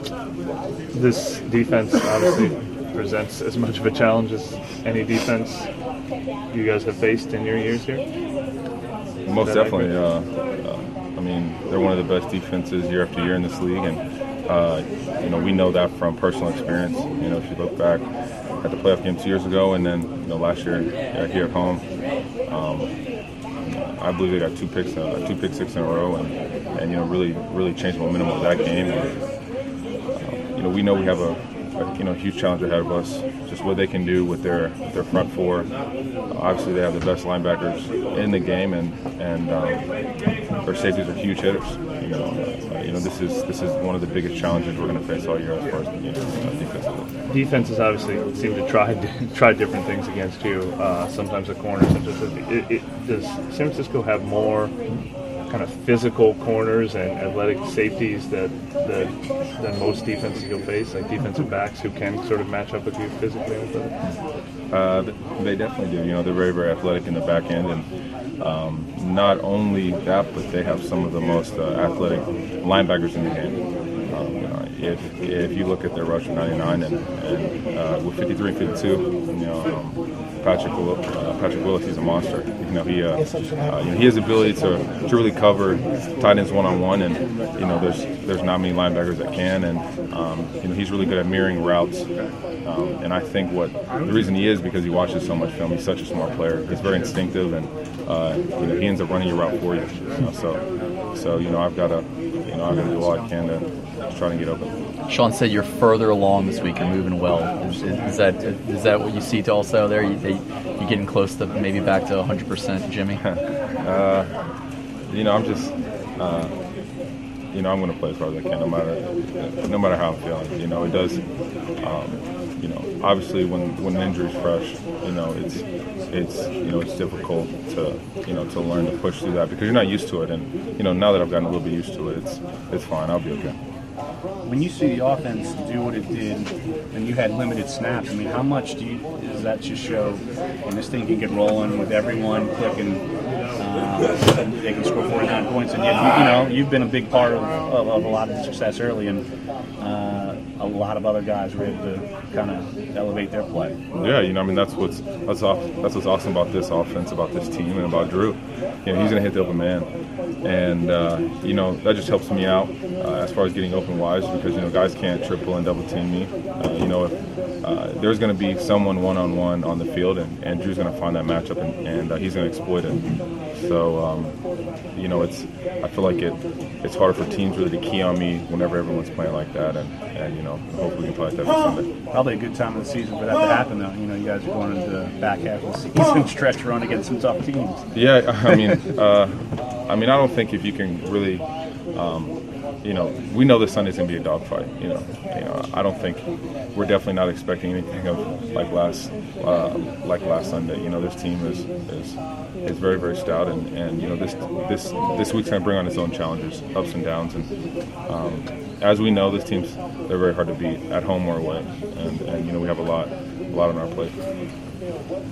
This defense obviously presents as much of a challenge as any defense you guys have faced in your years here. Most definitely. I mean, they're one of the best defenses year after year in this league, and we know that from personal experience. If you look back at the playoff game 2 years ago, and then last year here at home, I believe they got two pick six in a row, and really changed the momentum of that game. And, we know we have a huge challenge ahead of us. Just what they can do with their front four. Obviously, they have the best linebackers in the game, and their safeties are huge hitters. This is one of the biggest challenges we're going to face all year as far as defense. Defenses obviously seem to try different things against you. Sometimes the corners. Does San Francisco have more kind of physical corners and athletic safeties than most defenses you'll face, like defensive backs who can sort of match up with you physically? They definitely do. They're very, very athletic in the back end, and not only that, but they have some of the most athletic linebackers in the game. If you look at their rush of 99 and with 53 and 52, Patrick Willis, he's a monster. He has the ability to really cover tight ends one-on-one, and there's not many linebackers that can, and he's really good at mirroring routes. And I think the reason he is because he watches so much film. He's such a smart player. He's very instinctive, and he ends up running your route for you. So I've got to do all I can to try to get open. Sean said you're further along this week. You're moving well. Is that what you see also there? You getting close to maybe back to 100%, Jimmy? I'm just I'm going to play as hard as I can, no matter how I'm feeling. It does. Obviously when an injury's fresh, it's difficult to learn to push through that because you're not used to it. And now that I've gotten a little bit used to it, it's fine. I'll be okay. When you see the offense do what it did and you had limited snaps, I mean, how much does that just show? And this thing can get rolling with everyone clicking. They can score 49 points, and yet you've been a big part of a lot of the success early, and a lot of other guys were able to kind of elevate their play. Yeah, that's what's awesome about this offense, about this team, and about Drew. He's going to hit the open man, and that just helps me out as far as getting open wise because guys can't triple and double team me. If there's going to be someone one-on-one on the field, and Drew's going to find that matchup, and he's going to exploit it. So, I feel like it's hard for teams really to key on me whenever everyone's playing like that, and hopefully we can play like that for Sunday. Probably a good time of the season for that to happen, though. You guys are going into the back half of the season, stretch run against some tough teams. Yeah, I don't think if you can really, we know this Sunday's going to be a dogfight. I don't think we're definitely not expecting anything of like last Sunday. This team is very, very stout, and this week's going to bring on its own challenges, ups and downs, and as we know, they're very hard to beat at home or away, and we have a lot on our plate.